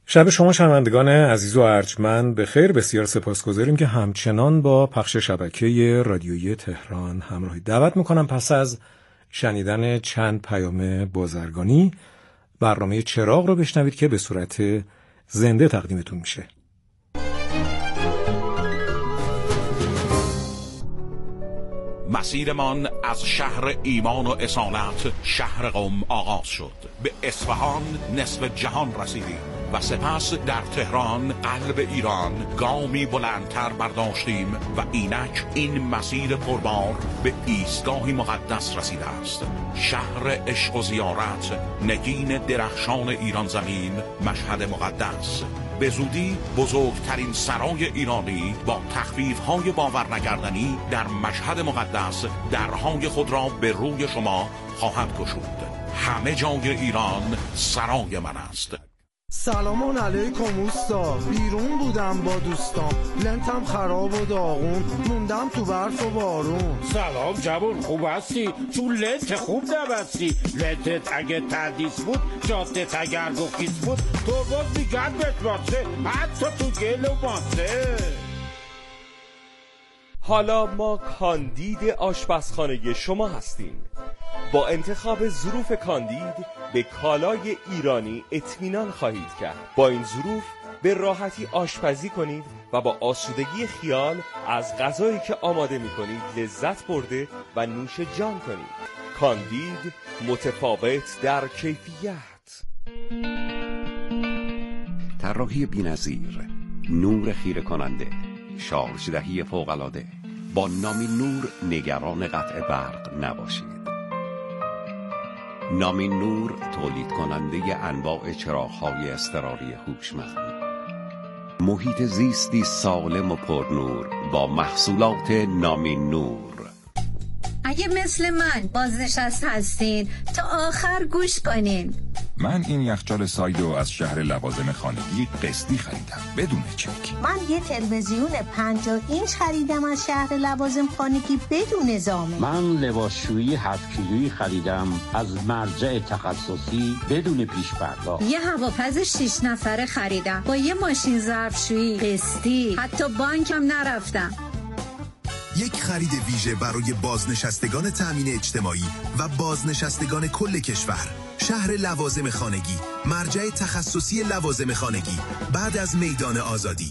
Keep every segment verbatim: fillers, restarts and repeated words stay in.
شب شما شنوندگان عزیز و ارجمند بخیر. بسیار سپاسگزاریم که همچنان با پخش شبکه رادیویی تهران همراهی. دعوت میکنم پس از شنیدن چند پیام بازرگانی برنامه چراغ رو بشنوید که به صورت زنده تقدیمتون میشه. مسیرمان از شهر ایمان و اصالت شهر قم آغاز شد. به اصفهان نصف جهان رسیدیم و سپس در تهران قلب ایران گامی بلندتر برداشتیم و اینک این مسیر پربار به ایستگاهی مقدس رسیده است. شهر عشق و زیارت، نگین درخشان ایران زمین، مشهد مقدس. به زودی بزرگترین سرای ایرانی با تخفیف‌های باور نکردنی در مشهد مقدس درهای خود را به روی شما خواهد گشود. همه جای ایران سرای من است. سلام علیکم اوستا، بیرون بودم با دوستام، لنتم خراب و داغون، موندم تو برف و بارون. سلام جوون، خوب هستی؟ تو لنت خوب نبستی. لنتت اگه تردیس بود، جادت اگر گفیس بود، تو باز میگن بهت باسه، حتی تو گل و ماسه. حالا ما کاندید آشپزخانه شما هستیم. با انتخاب ظروف کاندید به کالای ایرانی اطمینان خواهید کرد. با این ظروف به راحتی آشپزی کنید و با آسودگی خیال از غذایی که آماده می کنید لذت برده و نوش جان کنید. کاندید، متفاوت در کیفیت. طراحی بی‌نظیر، نور خیره کننده، شارژ دهی فوق‌العاده. با نامین نور نگران قطع برق نباشید. نامین نور تولید کننده انواع چراغ‌های اضطراری هوشمند. محیط زیستی سالم و پرنور با محصولات نامین نور. اگه مثل من بازنشسته هستین تا آخر گوش کنین. من این یخچال سایدو از شهر لوازم خانگی قسطی خریدم بدون چک. من یه تلویزیون پنجاه اینچ خریدم از شهر لوازم خانگی بدون زامن. من لباسشویی هفت کیلویی خریدم از مرجع تخصصی بدون پیش پرداخت. یه هواپز شش نفره خریدم با یه ماشین ظرفشویی قسطی، حتی بانکم نرفتم. یک خرید ویژه برای بازنشستگان تأمین اجتماعی و بازنشستگان کل کشور. شهر لوازم خانگی، مرجع تخصصی لوازم خانگی، بعد از میدان آزادی.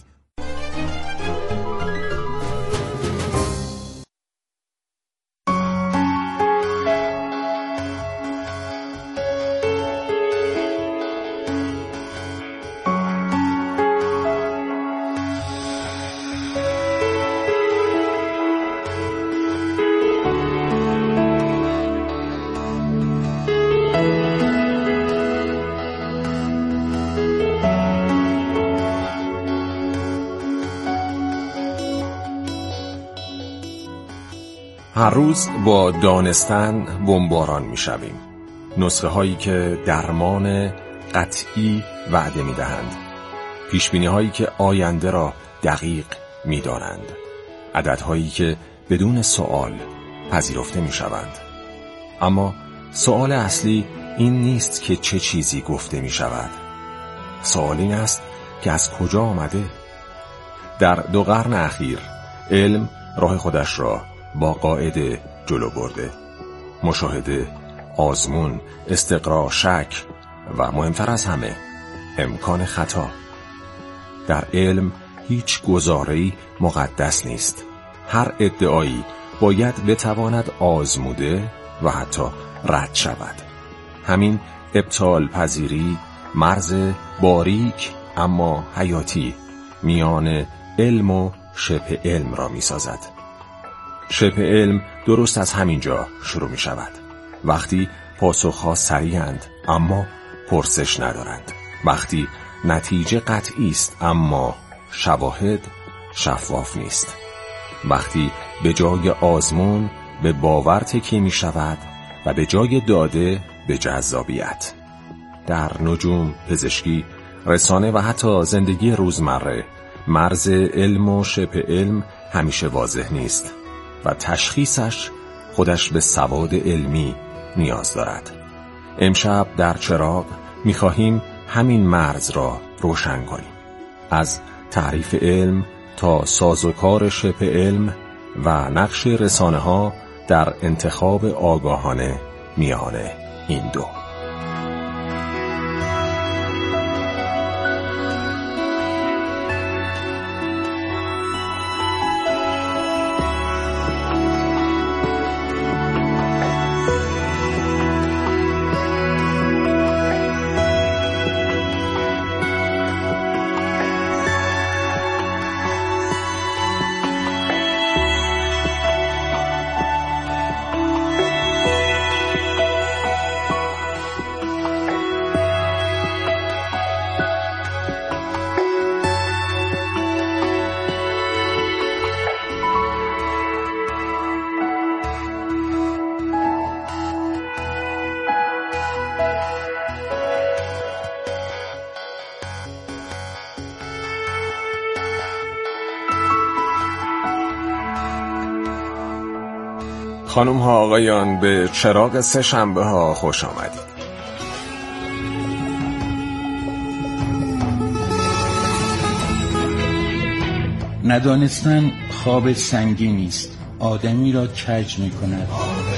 هر روز با دانستن بمباران می‌شویم. نسخه هایی که درمان قطعی وعده می‌دهند. پیشبینی هایی که آینده را دقیق می‌دانند. عددهایی که بدون سؤال پذیرفته می‌شوند. اما سؤال اصلی این نیست که چه چیزی گفته می‌شود. سؤال این است که از کجا آمده؟ در دو قرن اخیر علم راه خودش را با قاعده جلو برده. مشاهده، آزمون، استقرا، شک و مهمتر از همه امکان خطا. در علم هیچ گزاره‌ای مقدس نیست. هر ادعایی باید بتواند آزموده و حتی رد شود. همین ابطال پذیری مرز باریک اما حیاتی میان علم و شبه علم را می سازد. شبه علم درست از همینجا شروع می شود. وقتی پاسخها سریعند اما پرسش ندارند. وقتی نتیجه قطعی است اما شواهد شفاف نیست. وقتی به جای آزمون به باور تکیه می شود و به جای داده به جذابیت. در نجوم، پزشکی، رسانه و حتی زندگی روزمره مرز علم و شبه علم همیشه واضح نیست و تشخیصش خودش به سواد علمی نیاز دارد. امشب در چراغ می‌خواهیم همین مرز را روشن کنیم. از تعریف علم تا سازوکار شبه علم و نقش رسانه ها در انتخاب آگاهانه میان این دو. خانم ها آقایان، به چراغ سه شنبه ها خوش آمدید. ندانستن خواب سنگینی است، آدمی را کج می کند.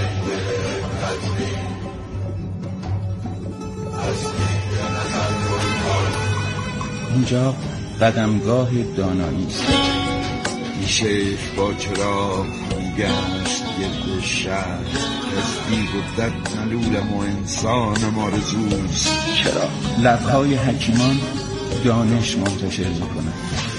اینجا قدمگاه دانایی است. شیخ با چراغ میگشت گرد شهر، رفتی بودت ملولم و انسانم آرزوست. چرا لبهای حکیمان دانش منتشر میکنند.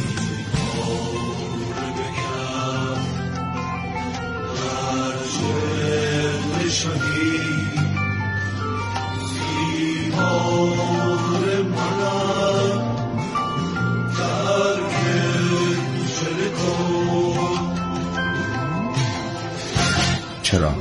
چرا؟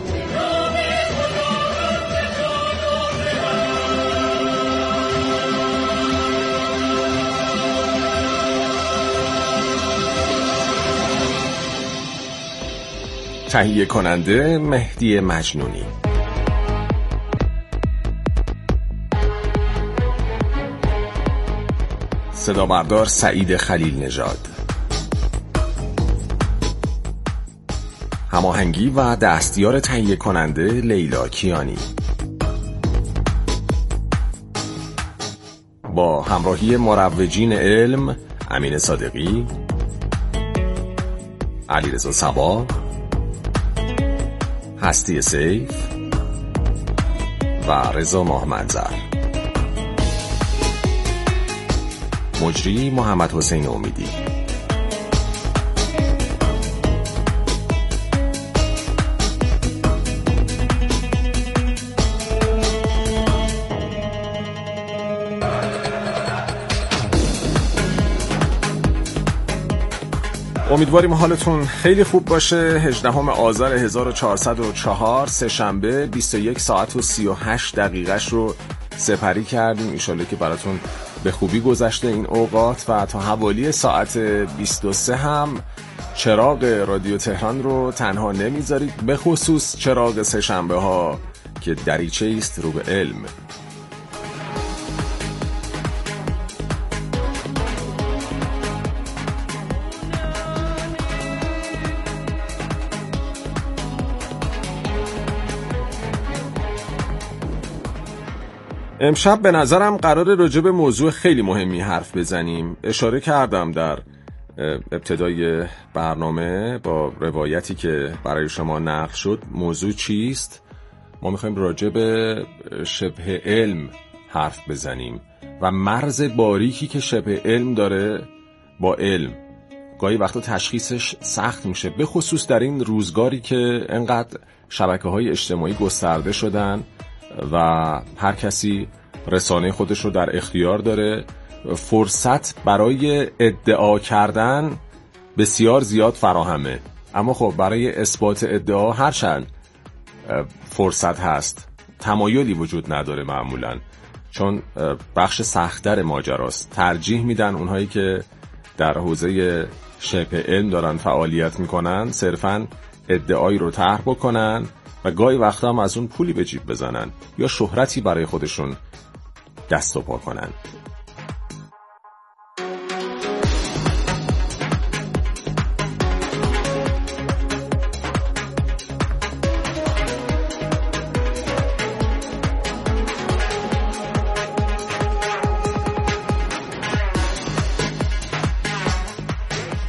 تهیه کننده مهدی مجنونی. صدا بردار سعید خلیل نژاد. هماهنگی و دستیار تهیه کننده لیلا کیانی. با همراهی مروجین علم امین صادقی، علیرضا صبا، هستی سیف و رضا ماهمنظر. مجری محمد حسین امیدی. امیدواریم حالتون خیلی خوب باشه. هجدهم آذر هزار و چهارصد و چهار سه شنبه بیست و یک ساعت و سی و هشت دقیقش رو سپری کردیم. ایشالله که براتون به خوبی گذشته این اوقات و تا حوالی ساعت بیست و سه هم چراغ رادیو تهران رو تنها نمیذارید، به خصوص چراغ سه شنبه ها که دریچه است رو به علم. امشب به نظرم قراره راجع به موضوع خیلی مهمی حرف بزنیم. اشاره کردم در ابتدای برنامه با روایتی که برای شما نقل شد. موضوع چیست؟ ما میخوایم راجع به شبه علم حرف بزنیم و مرز باریکی که شبه علم داره با علم. گاهی وقتا تشخیصش سخت میشه، به خصوص در این روزگاری که انقدر شبکه‌های اجتماعی گسترده شدن و هر کسی رسانه خودش رو در اختیار داره. فرصت برای ادعا کردن بسیار زیاد فراهمه، اما خب برای اثبات ادعا هرچند فرصت هست تمایلی وجود نداره معمولا، چون بخش سخت‌تر ماجراست. ترجیح میدن اونهایی که در حوزه شبه علم دارن فعالیت میکنن صرفاً ادعایی رو طرح بکنن و گاهی وقتا هم از اون پولی به جیب بزنن یا شهرتی برای خودشون دست و پا کنن.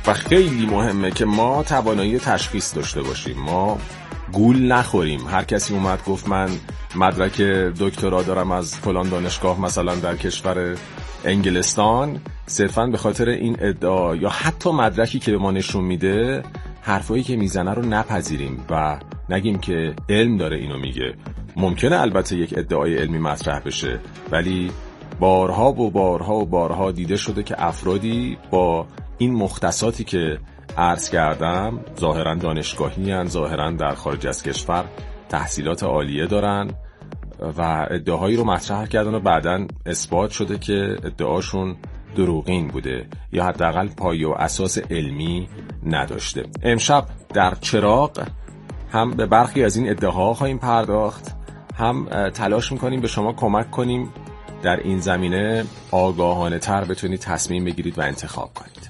و خیلی مهمه که ما توانایی تشخیص داشته باشیم، ما گول نخوریم. هر کسی اومد گفت من مدرک دکترا دارم از فلان دانشگاه مثلا در کشور انگلستان، صرفاً به خاطر این ادعا یا حتی مدرکی که به ما نشون میده حرفایی که میزنه رو نپذیریم و نگیم که علم داره اینو میگه. ممکنه البته یک ادعای علمی مطرح بشه، ولی بارها و بارها و بارها دیده شده که افرادی با این مختصاتی که عرض کردم، ظاهراً دانشگاهی هستند، ظاهراً در خارج از کشور تحصیلات عالیه دارن و ادعاهایی رو مطرح کردن و بعداً اثبات شده که ادعاشون دروغین بوده یا حداقل پایه و اساس علمی نداشته. امشب در چراغ هم به برخی از این ادعاها خواهیم پرداخت، هم تلاش میکنیم به شما کمک کنیم در این زمینه آگاهانه تر بتونید تصمیم بگیرید و انتخاب کنید.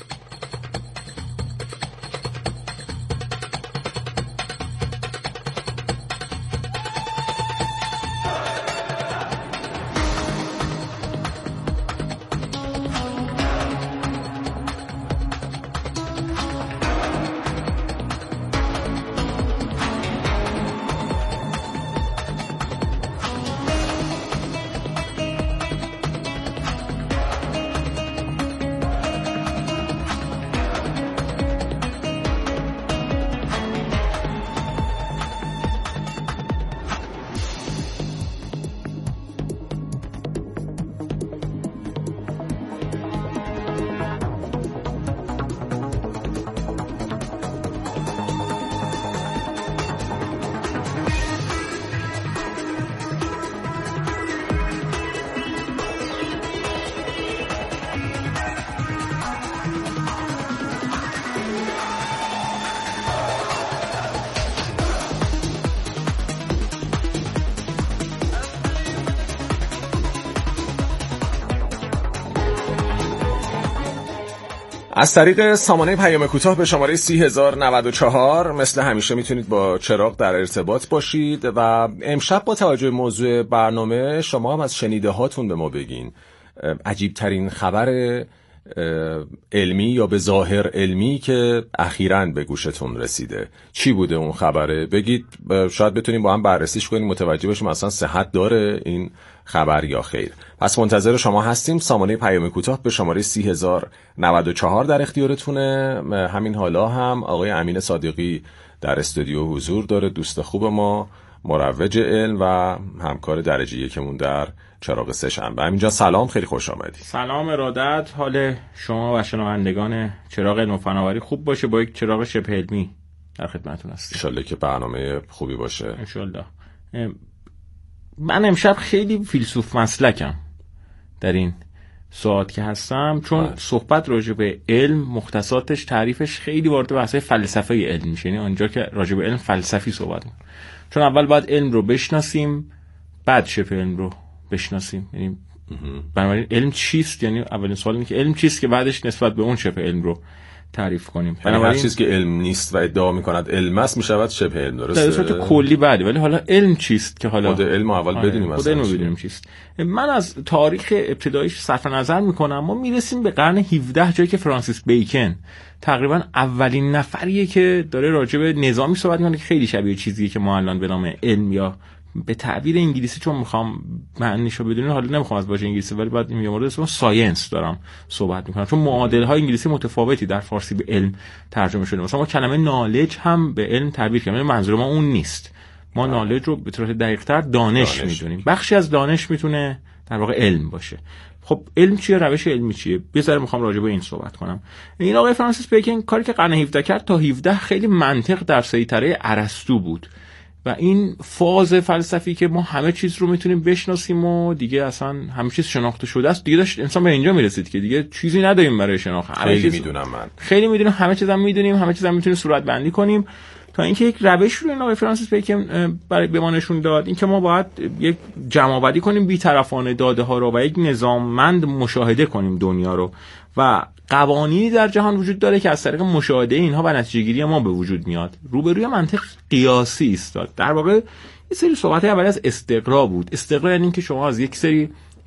از طریق سامانه پیام کوتاه به شماره سی هزار و نود و چهار مثل همیشه میتونید با چراغ در ارتباط باشید و امشب با توجه به موضوع برنامه شما هم از شنیده هاتون به ما بگین. عجیب ترین خبر علمی یا به ظاهر علمی که اخیراً به گوشتون رسیده چی بوده اون خبره؟ بگید شاید بتونیم با هم بررسیش کنیم، متوجه بشیم اصلا صحت داره این خبر یا خیر. پس منتظر شما هستیم. سامانه پیام کوتاه به شماره سی هزار و نود و چهار در اختیارتونه. همین حالا هم آقای امین صادقی در استودیو حضور داره، دوست خوب ما، مروج علم و همکار درجه یکمون در چراغ سه شنبه. همینجا سلام، خیلی خوش آمدید. سلام، ارادت. حال شما و شنوندگان چراغ علم و فناوری خوب باشه. با یک چراغ شبه علمی در خدمتتون هستیم. ان شاءالله که برنامه خوبی باشه. ان شاءالله. من امشب خیلی فیلسوف مسلکم در این ساعت که هستم، چون باید. صحبت راجع به علم، مختصاتش، تعریفش خیلی وارد بحث‌های فلسفه علم میشه. یعنی آنجا که راجع به علم فلسفی صحبت می‌کنیم، چون اول باید علم رو بشناسیم، بعد شبه علم رو بشناسیم. یعنی بنابراین علم چیست؟ یعنی اولین سوال اینه که علم چیست که بعدش نسبت به اون شبه علم رو تعریف کنیم. بنابراین هر چیزی که علم نیست و ادعا می‌کند علم است میشود شبه علم، درسته؟ در صورت کلی بعد، ولی حالا علم چیست که حالا خود علم اول بدونیم، خود علم بدونیم چیست. من از تاریخ ابتداییش صرف نظر می‌کنم. ما میرسیم به قرن هفدهم، جایی که فرانسیس بیکن تقریبا اولین نفریه که داره راجع به نظامی صحبت می‌کنه که خیلی شبیه چیزیه که ما الان به نام علم یا به تعبیر انگلیسی، چون میخوام معنیشو بدونین، حالا نمیخوام از واژه انگلیسی ولی بعد این مورد اسمش ساینس دارم صحبت میکنم، چون معادل های انگلیسی متفاوتی در فارسی به علم ترجمه شده. مثلا ما کلمه نالج هم به علم تعبیر کردیم، منظور ما اون نیست. ما نالج رو به طور دقیق تر دانش, دانش میدونیم. بخشی از دانش میتونه در واقع علم باشه. خب علم چیه؟ روش علمی چیه؟ بذار میخوام راجع به این صحبت کنم. این آقای فرانسیس بیکن کاری که قرن هفدهم کرد تا هفدهم خیلی منطق در سیطره ارسطو بود و این فاز فلسفی که ما همه چیز رو میتونیم بشناسیم و دیگه اصلا همه چیز شناخته شده است، دیگه داشت انسان به اینجا میرسید که دیگه چیزی نداریم برای شناخت. خیلی میدونم من خیلی میدونم همه چیز هم میدونیم، همه چیز هم میتونیم صورت بندی کنیم، تا اینکه یک روش رو این آقای فرانسیس بیکن برای به ما نشون داد، اینکه ما باید یک جمع‌آوری کنیم بی‌طرفانه داده ها رو و یک نظاممند مشاهده کنیم دنیا رو و قوانینی در جهان وجود داره که از طریق مشاهده اینها و نتیجه‌گیری ما به وجود میاد. روبروی منطق قیاسی ایستاد. در واقع یه سری صحبت اول از استقرا بود. استقرا یعنی اینکه شما از یک سری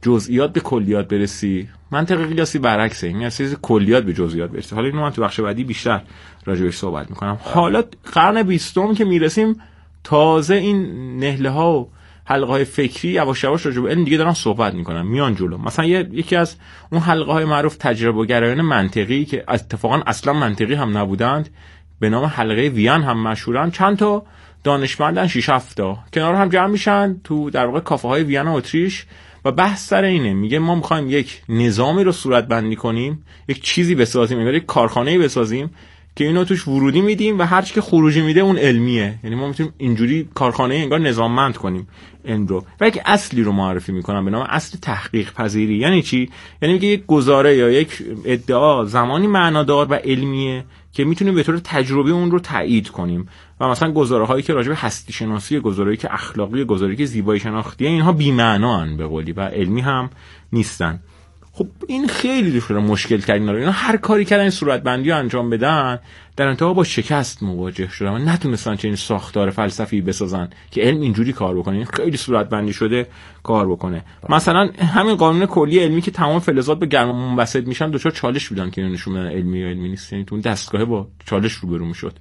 جزئیات به کلیات برسی. منطق قیاسی برعکسه، این از کلیات به جزئیات برسی. حالا اینو من تو بخش بعدی بیشتر راجع بهش صحبت میکنم. حالا قرن بیستم که میرسیم تازه این نهله ها و حلقه های فکری یواش یواش راجع به علم دیگه دارن صحبت میکنن، میان جلو. مثلا یکی از اون حلقه های معروف تجربه گرایان منطقی که اتفاقا اصلا منطقی هم نبودند به نام حلقه وین هم مشهورن، چند تا دانشمندن شش هفت تا کنار هم جمع میشن تو در واقع کافه های وین و اتریش و بحث سر اینه، میگه ما میخوایم یک نظامی رو صورت بندی کنیم، یک چیزی بسازیم، انگار یک کارخانه‌ای بسازیم که اینو توش ورودی میدیم و هر چی که خروجی میده اون علمیه. یعنی ما میتونیم اینجوری کارخانه انگار نظاممند کنیم علم رو. و یک اصلی رو معرفی میکنم به نام اصل تحقیق پذیری. یعنی چی؟ یعنی میگه یک گزاره یا یک ادعا زمانی معنادار و علمیه که میتونیم به طور تجربی اون رو تایید کنیم. و مثلا گزاره هایی که راجع به هستی شناسی، گزارهایی که اخلاقی، گزارهایی که زیبایی شناختیه، اینها بی معنان به قولی و علمی هم نیستن. خب این خیلی دشوار مشکل ترین رو. اینا هر کاری کردن این صورتبندی رو انجام بدن، در انتها با شکست مواجه شدن و نتونستن چنین ساختار فلسفی بسازن که علم اینجوری کار بکنه. این خیلی صورتبندی شده کار بکنه. مثلا همین قانون کلی علمی که تمام فلزات به گرما منبسط میشن، دچار چالش بودن که نشون بدن علمی یا علمی نیست. یعنی تو اون دستگاه با چالش روبرو میشد.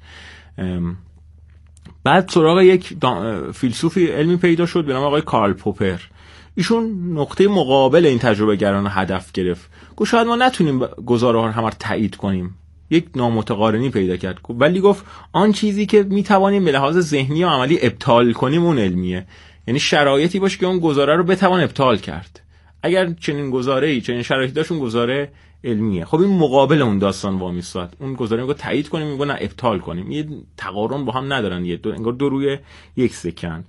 بعد سراغ یک فیلسوفی علمی پیدا شد به نام آقای کارل پوپر. ایشون نقطه مقابل این تجربه گران هدف گرفت. گفت شاید ما نتونیم گزاره ها رو همه تایید کنیم. یک نامتقارنی پیدا کرد ولی گفت آن چیزی که میتوانیم به لحاظ ذهنی و عملی ابطال کنیم اون علمیه. یعنی شرایطی باشه که اون گزاره رو بتوان ابطال کرد. اگر چنین گزاره‌ای چنین شرایطی داشت، اون گزاره علمیه. خب این مقابل اون داستان وامیستاد. اون گزاره میگه تایید کنیم، میگه نه ابطال کنیم. یه تقارن با هم ندارن، یه دو انگار دو روی یک سکن.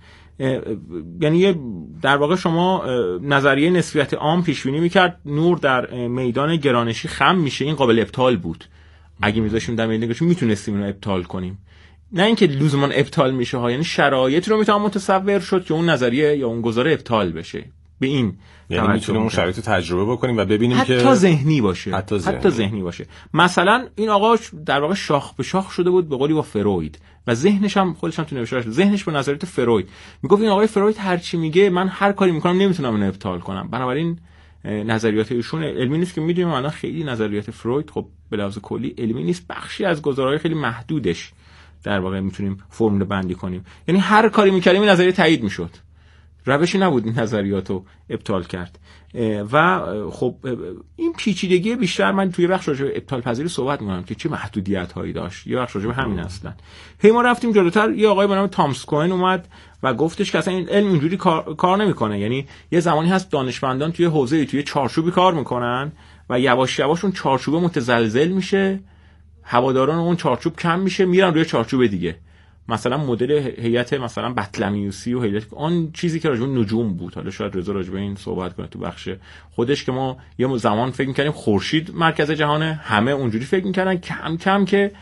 یعنی در واقع شما نظریه نسبیت عام پیش بینی میکرد نور در میدان گرانشی خم میشه، این قابل ابطال بود. اگه میذاشیم در میدان گرانشی میتونستیم اینو ابطال کنیم، نه اینکه لزوما ابطال میشه ها. یعنی شرایطی رو میتونم متصور شد که اون نظریه یا اون گزاره ابطال بشه. به این یعنی میتونیم اون شرایط رو تجربه بکنیم و ببینیم حتی که حتی ذهنی باشه، حتی ذهنی. حتی ذهنی باشه. مثلا این آقا در واقع شاخ به شاخ شده بود به قولی با فروید و ذهنش هم خودش هم تو نوشته‌اش ذهنش به نظریات فروید میگفت این آقای فروید هر چی میگه من هر کاری میکنم نمیتونم اینو ابطال کنم. بنابراین نظریات ایشون علمی نیست که میدونیم الان خیلی نظریات فروید خب به لحاظ کلی علمی نیست، بخشی از گزاره‌های خیلی محدودش در واقع میتونیم فرمول بندی کنیم. یعنی هر کاری میکردیم این نظریه تایید میشد، روشی نبود این نظریاتو ابطال کرد. و خب این پیچیدگی بیشتر من توی بخش راجع به ابطال پذیری صحبت می‌کنم که چه محدودیت هایی داشت. یه بخش راجع به همین اصلا. هی ما رفتیم جلوتر، یه آقای به نام تامس کوئن اومد و گفتش که اصلا این علم اینجوری کار, کار نمی‌کنه. یعنی یه زمانی هست دانشمندان توی حوزه‌ای توی چارچوبی کار می‌کنن و یواش یواش اون چارچوب متزلزل میشه، هواداران اون چارچوب کم میشه، میرن روی چارچوب دیگه. مثلا مدل هیئت مثلا بطلمیوسی و هیئت آن چیزی که راجع به نجوم بود، حالا شاید رضا راجع به این صحبت کنه تو بخش خودش، که ما یه زمان فکر می‌کردیم خورشید مرکز جهانه، همه اونجوری فکر می‌کردن، کم کم که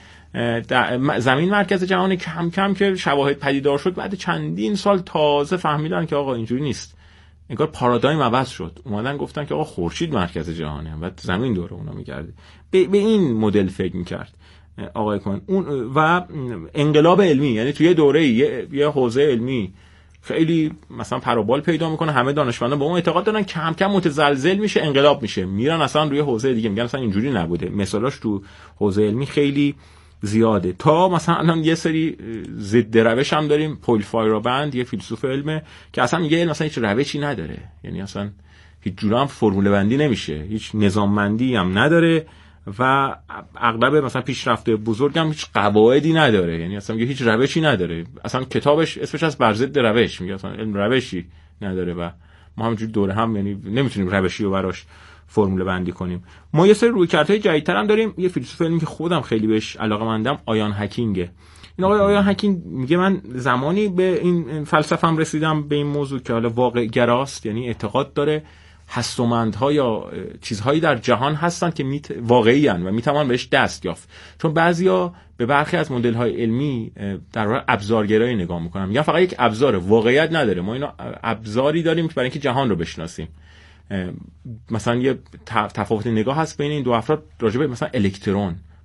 زمین مرکز جهانه، کم کم که شواهد پدیدار شد، بعد چندین سال تازه فهمیدن که آقا اینجوری نیست. انگار پارادایم عوض شد، اومدن گفتن که آقا خورشید مرکز جهانه و زمین دوره اونو می‌گرده. به, به این مدل فکر می‌کرد آقای کوئن. اون و انقلاب علمی، یعنی توی دوره یه, یه حوزه علمی خیلی مثلا پروبال پیدا میکنه، همه دانشمندان به اون اعتقاد دارن، کم کم متزلزل میشه، انقلاب میشه، میرن اصلا روی حوزه دیگه، میگن اصلا اینجوری نبوده. مثالاش تو حوزه علمی خیلی زیاده. تا مثلا الان یه سری ضد روش هم داریم، پول فایرابند یه فیلسوف علمه که اصلا میگه علم اصلا هیچ روشی نداره، یعنی اصلا هیچ جوری هم فرمول بندی نمیشه، هیچ نظاممندی هم نداره و اغلب مثلا پیشرفته بزرگ هم هیچ قواعدی نداره، یعنی اصلا میگه هیچ روشی نداره. اصلا کتابش اسمش از بر ضد روش، میگه اصلا علم روشی نداره و ما همینجوری دوره هم یعنی نمیتونیم روشی رو براش فرمول بندی کنیم. ما یه سری رویکردهای جدیدتر هم داریم. یه فیلسوف علمی که خودم خیلی بهش علاقه‌مندم آیان هکینگه. این آقای آیان هکینگ میگه من زمانی به این فلسفه‌ام رسیدم به این موضوع که حالا واقع گراست، یعنی اعتقاد داره هستمندها یا چیزهایی در جهان هستن که میت... واقعی هستن و میتوان بهش دست یافت. چون بعضیا به برخی از مدل‌های علمی در واقع ابزارگرایی نگاه میکنن، میگن فقط یک ابزار، واقعیت نداره، ما اینا ابزاری داریم که برای اینکه جهان رو بشناسیم. مثلا یه تفاوت نگاه هست بین این دو افراد راجع به مثلا الکترون.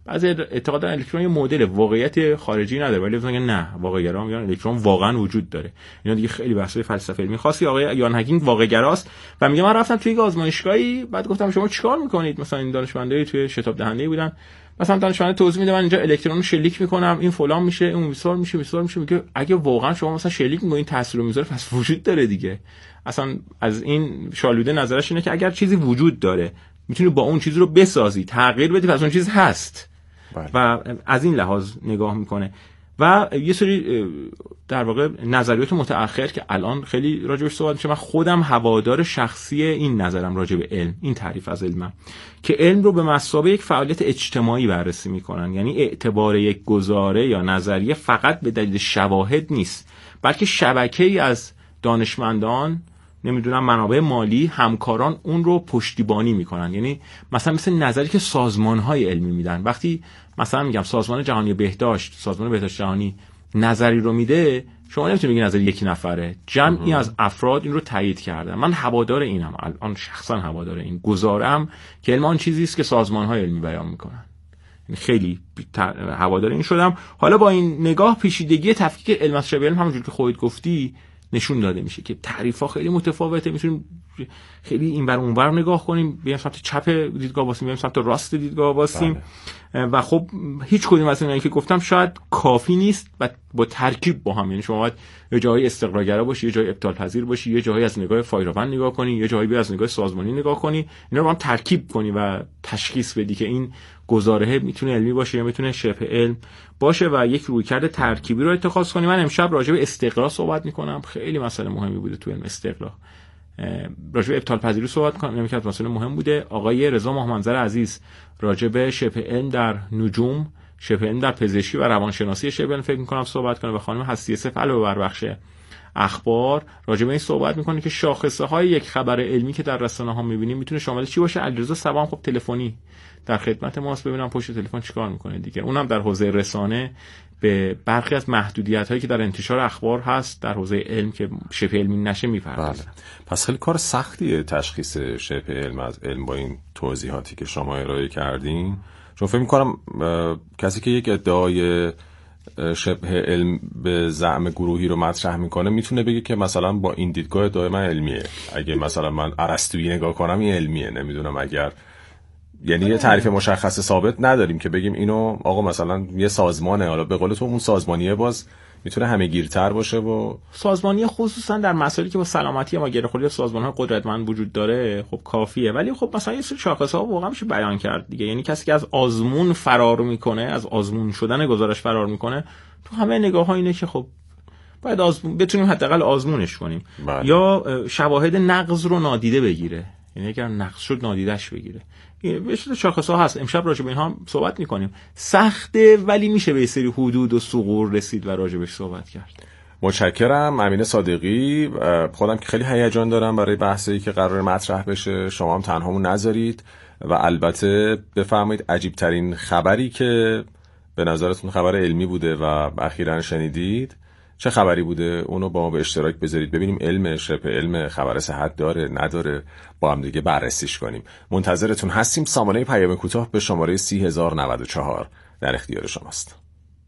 بعضی اعتقاد الکترون یه مدل واقعیت خارجی نداره، ولی میگن نه، واقع‌گرا میگن الکترون واقعا وجود داره. اینا دیگه خیلی بحث فلسفه علمی خاصی. آقای یان هاکینگ واقع‌گراست و میگه من رفتم توی یک آزمایشگاهی، بعد گفتم شما چیکار میکنید؟ مثلا این دانشمندای توی شتاب دهنده بودن، مثلا دانشمند توضیح میده من اینجا الکترون رو شلیک میکنم، این فلان میشه، اون ویسار میشه، ویسار میشه. میگه اگه واقعا شما مثلا شلیک میکنین تاثیر رو میذاره، پس وجود داره دیگه. اصلا از این شالوده نظرش اینه که اگر چیزی وجود داره میتونی با اون چیز رو بسازی، تغییر بدی، پس اون چیز هست. بله. و از این لحاظ نگاه میکنه و یه سری در واقع نظریات متأخر که الان خیلی راجعش صحبت میشه. من خودم هوادار شخصی این نظرم راجع به علم، این تعریف از علمم، که علم رو به مثابه یک فعالیت اجتماعی بررسی میکنن. یعنی اعتبار یک گزاره یا نظریه فقط به دلیل شواهد نیست، بلکه شبکه‌ای از دانشمندان، نمیدونم منابع مالی، همکاران اون رو پشتیبانی میکنن. یعنی مثلا مثل نظری که سازمان‌های علمی میدن. وقتی مثلا میگم سازمان جهانی بهداشت، سازمان بهداشت جهانی نظری رو میده، شما نمیتونید بگید نظر یک نفره، جمعی از افراد این رو تایید کردن. من هوادار اینم، الان شخصا هوادار این گزارم که علم آن چیزی است که سازمان‌های علمی بیان میکنن. یعنی خیلی هوادار این شدم. حالا با این نگاه پیچیدگی تفکیک علم از شبه علم، همونجوری که خودت گفتی، نشون داده میشه که تعریف‌ها خیلی متفاوته. میتونیم خیلی اینور اونور نگاه کنیم، بیایم سمت چپ دیدگاه واسیم، بیایم سمت راست دیدگاه واسیم. و خب هیچ کدوم از اینایی که گفتم شاید کافی نیست و با ترکیب با هم. یعنی شما باید یه جایی استقرارگرا باشی، یه جایی ابطال پذیر باشی، یه جایی از نگاه فایروند نگاه کنی، یه جایی از نگاه سازمانی نگاه کنی، اینا رو با هم ترکیب کنی و تشخیص بدی که این گزاره میتونه علمی باشه یا میتونه شبه علم باشه و یک رویکرد ترکیبی رو اتخاذ کنی. من امشب راجع به استقرار صحبت میکنم، خیلی مسئله مهمی بوده تو علم استقرار. راجع به ابطال پذیری صحبت میکنم، نمی‌کنم مسئله مهم بوده. آقای رضا محمدزر عزیز راجع به شبه علم در نجوم، شبه علم در پزشکی و روانشناسی شبه علم فکر میکنم صحبت کنه و خانم هستی صف علاوه بر بخش اخبار راجع به این صحبت میکنه که شاخصه های یک خبر علمی که در رسانه ها میبینیم میتونه شامل چی باشه. علیرضا سبا خب تلفنی در خدمت ماست، ببینم پشت تلفن چیکار میکنه دیگه. اونم در حوزه رسانه به برخی از محدودیت هایی که در انتشار اخبار هست در حوزه علم که شبه علمی نشه میپردازه. بله. پس خیلی کار سختیه تشخیص شبه علم از علم با این توضیحاتی که شما ارائه کردین. چون فکر می‌کنم کسی که یک ادعای شبه علم به زعم گروهی رو مطرح میکنه میتونه بگه که مثلا با این دیدگاه ادعای من علمیه. اگه مثلا من ارسطویی نگاه کنم این علمیه. نمیدونم اگر یعنی یه تعریف مشخص ثابت نداریم که بگیم اینو آقا مثلا یه سازمانه، حالا به قول تو اون سازمانیه باز میتونه همه گیرتر باشه. و سازمانی خصوصا در مسائلی که با سلامتی ما گره خورده سازمان‌های قدرتمند وجود داره خب کافیه. ولی خب مثلا یه سری شاخص‌ها واقعا میشه بیان کرد دیگه. یعنی کسی که از آزمون فرار میکنه، از آزمون شدن گزارش فرار میکنه، تو همه نگاه‌ها اینه که خب باید آزمون بتونیم حداقل آزمونش کنیم. بله. یا شواهد نقض رو نادیده بگیره، یعنی اگر نقض شد نادیدش بگیره. به شکل شاخص‌ها هست. امشب راجع به اینها صحبت می‌کنیم. سخته ولی میشه به سری حدود و ثغور رسید و راجع بهش صحبت کرد. متشکرم. امین صادقی. خودم که خیلی هیجان دارم برای بحثی که قرار مطرح بشه، شما هم تنهامون نذارید و البته بفرمایید عجیب ترین خبری که به نظرتون خبر علمی بوده و اخیراً شنیدید چه خبری بوده اونو با ما به اشتراک بذارید، ببینیم علم شبه علم خبر صحت داره نداره، با هم دیگه بررسیش کنیم. منتظرتون هستیم. سامانه پیام کوتاه به شماره سی هزار و نود و چهار در اختیار شماست.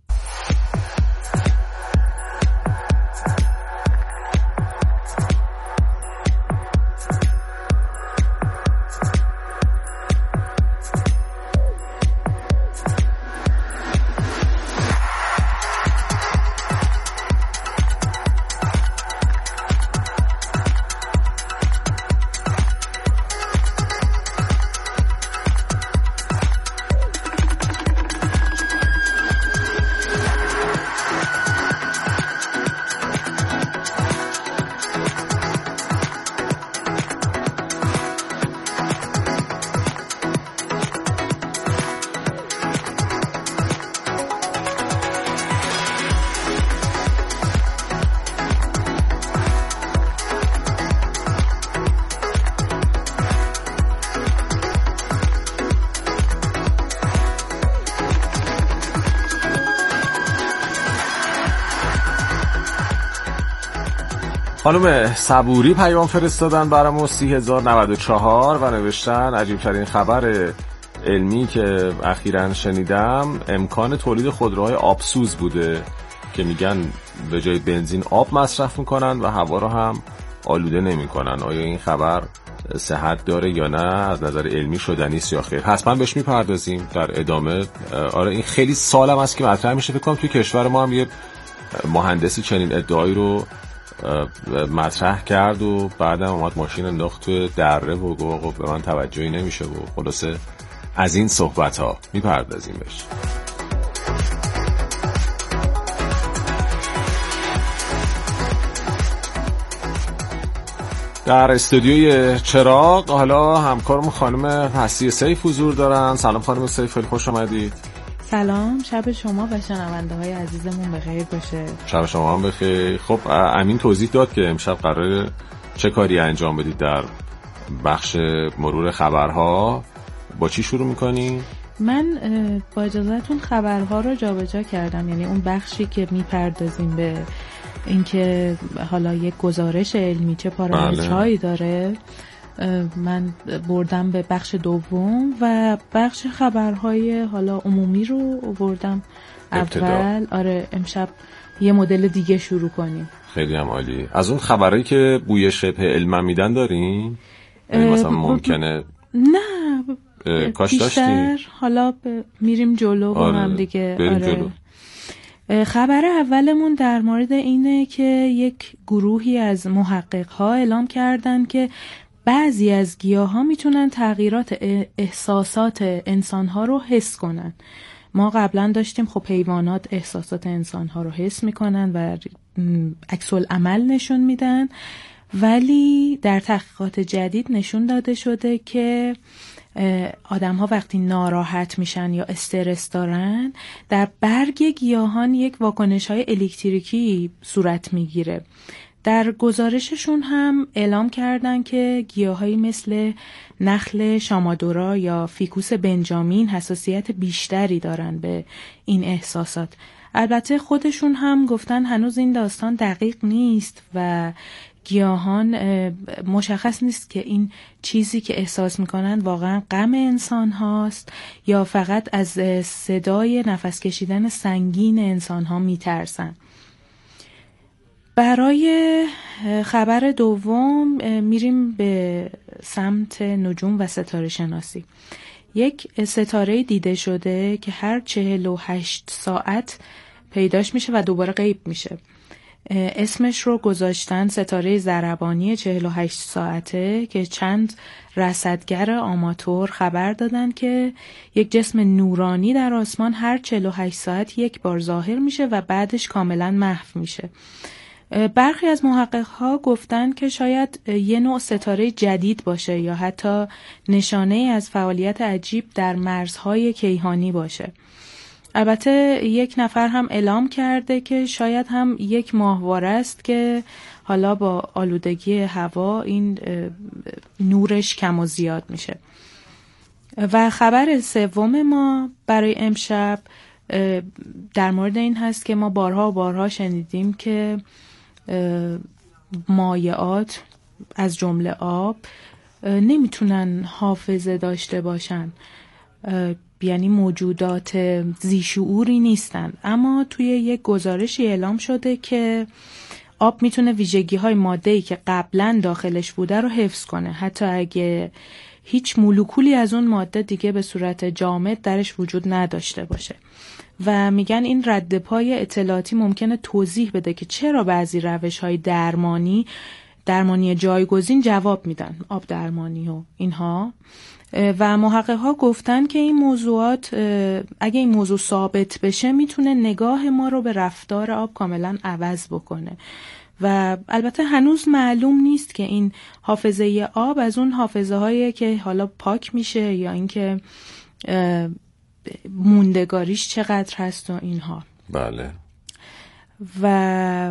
خانم صبوری پیام فرستادن برامون سی هزار و نود و چهار و نوشتن عجیب ترین خبر علمی که اخیراً شنیدم امکان تولید خودروهای آبسوز بوده که میگن به جای بنزین آب مصرف میکنن و هوا رو هم آلوده نمیکنن. آیا این خبر صحت داره یا نه؟ از نظر علمی شدنی است یا خیر؟ حتما بهش میپردازیم در ادامه. آره این خیلی سالم است که مطرح میشه. فکر کنم توی کشور ما هم یه مهندسی چنین ادعایی رو مطرح کرد و بعدم اومد ماشین انداخت توی دره و گفت به من توجهی نمیشه و خلاصه از این صحبت ها میپردازیم بهش. در استودیوی چراغ حالا همکارمون خانم هستی سیف حضور دارن. سلام خانم سیف، خیلی خوش آمدید. سلام، شب شما و شنونده های عزیزمون بخیر باشه. شب شما هم بخیر. خب امین توضیح داد که امشب قراره چه کاری انجام بدید در بخش مرور خبرها. با چی شروع میکنی؟ من با اجازهتون خبرها رو جابجا کردم، یعنی اون بخشی که میپردازیم به اینکه حالا یک گزارش علمی چه پارامترهایی داره من بردم به بخش دوم و بخش خبرهای حالا عمومی رو بردم اول. آره امشب یه مدل دیگه شروع کنیم. خیلی هم عالی. از اون خبرهایی که بوی شبه علم میدن دارین؟ مثلا ممکنه نه کاش داشتی؟ حالا میریم جلو با آره. هم دیگه. بریم آره. جلو. خبر اولمون در مورد اینه که یک گروهی از محقق‌ها اعلام کردن که بعضی از گیاها میتونن تغییرات احساسات انسان‌ها رو حس کنن. ما قبلا داشتیم خب حیوانات احساسات انسان‌ها رو حس میکنن و عکس العمل نشون میدن، ولی در تحقیقات جدید نشون داده شده که آدم ها وقتی ناراحت میشن یا استرس دارن در برگ گیاهان یک واکنش های الکتریکی صورت میگیره. در گزارششون هم اعلام کردن که گیاهایی مثل نخل شامادورا یا فیکوس بنجامین حساسیت بیشتری دارن به این احساسات. البته خودشون هم گفتن هنوز این داستان دقیق نیست و گیاهان مشخص نیست که این چیزی که احساس میکنن واقعا غم انسان هاست یا فقط از صدای نفس کشیدن سنگین انسان ها میترسن. برای خبر دوم میریم به سمت نجوم و ستاره شناسی. یک ستاره دیده شده که هر چهل و هشت ساعت پیداش میشه و دوباره غیب میشه. اسمش رو گذاشتن ستاره ضربانی چهل و هشت ساعته که چند رصدگر آماتور خبر دادن که یک جسم نورانی در آسمان هر چهل و هشت ساعت یک بار ظاهر میشه و بعدش کاملا محو میشه. برخی از محقق‌ها گفتن که شاید یه نوع ستاره جدید باشه یا حتی نشانه از فعالیت عجیب در مرزهای کیهانی باشه. البته یک نفر هم اعلام کرده که شاید هم یک ماهواره است که حالا با آلودگی هوا این نورش کم و زیاد میشه. و خبر سوم ما برای امشب در مورد این هست که ما بارها و بارها شنیدیم که مایعات از جمله آب نمیتونن حافظه داشته باشن، یعنی موجودات ذی‌شعوری نیستن، اما توی یک گزارشی اعلام شده که آب میتونه ویژگی‌های ماده‌ای که قبلا داخلش بوده رو حفظ کنه، حتی اگه هیچ مولکولی از اون ماده دیگه به صورت جامد درش وجود نداشته باشه. و میگن این رد پای اطلاعاتی ممکنه توضیح بده که چرا بعضی روش‌های درمانی درمانی جایگزین جواب میدن، آب درمانی و اینها. و محقق‌ها گفتن که این موضوعات اگه این موضوع ثابت بشه میتونه نگاه ما رو به رفتار آب کاملا عوض بکنه. و البته هنوز معلوم نیست که این حافظه آب از اون حافظه هایی که حالا پاک میشه یا اینکه موندگاریش چقدر هست و اینها. بله. و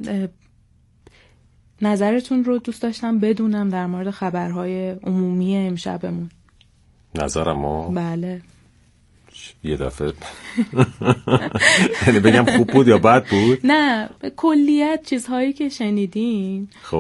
نظرتون رو دوست داشتم بدونم در مورد خبرهای عمومی امشبمون. نظرمو؟ بله. یه دفعه یعنی بگم خوب بود یا بد بود؟ نه، به کلیت چیزهایی که شنیدین. خب